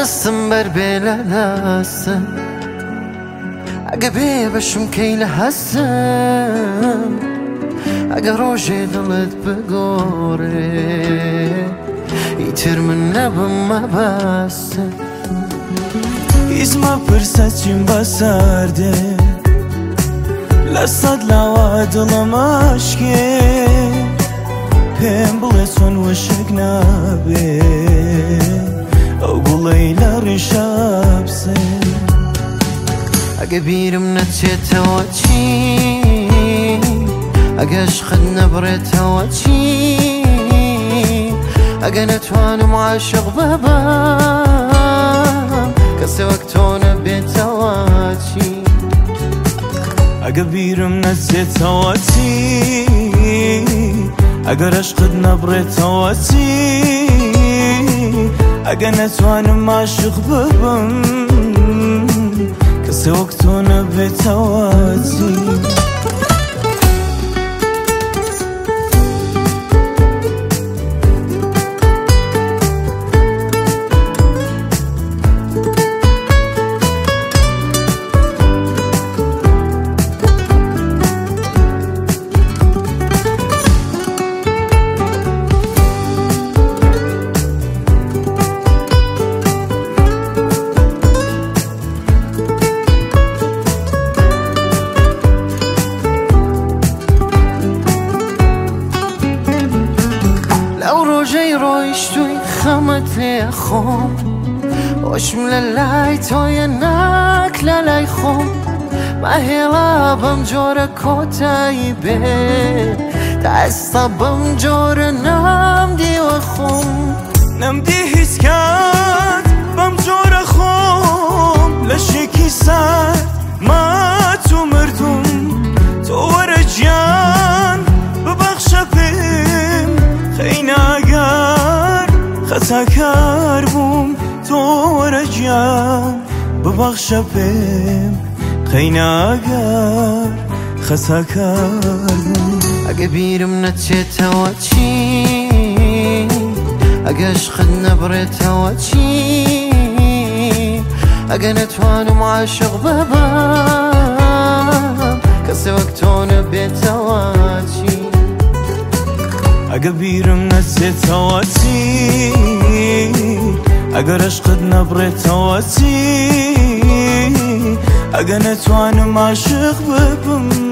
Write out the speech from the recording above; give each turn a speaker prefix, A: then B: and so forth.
A: دستم بر بلالستم اگه ببشم کیل هستم اگه روژه دلت بگوره ایتر من نبم مبستم
B: İzma fırsatçım basardı Lasadla vadılım aşkı Pembule son ışık nabe Oğulaylar şapse
A: اگه بیرم نتیت و چی اگه عشقت نبرت و چی اگه نتوانم عاشق ببم کسی وقتو نبیت و چی
B: اگه بیرم نزیت و چی اگر عشقت نبرت و چی اگه نتوانم عاشق ببم کسی وقتو نبیت و چی
A: روژه رویش توی خمت خوب وشم للای توی نک للای خوب مهلا بم جور کتایی به دستا بم جور نم دیو خوب
B: نم دی حس کرد بم جور خوب لشکی سر ما تو مردم تو ورجان ببخش بیم خیلی اگر خطا کر بوم تو ورجان ببخش بیم خیلی اگر خطا کر بوم
A: اگه بیرم نتیت و چی اگه عشقت نبرت و چی اگه نتوانم عاشق ببم کسی وقتو نبیت و چی
B: اگه بیرم نزیت و چی اگر عشقت نبرت و چی اگه نتوانم عاشق ببم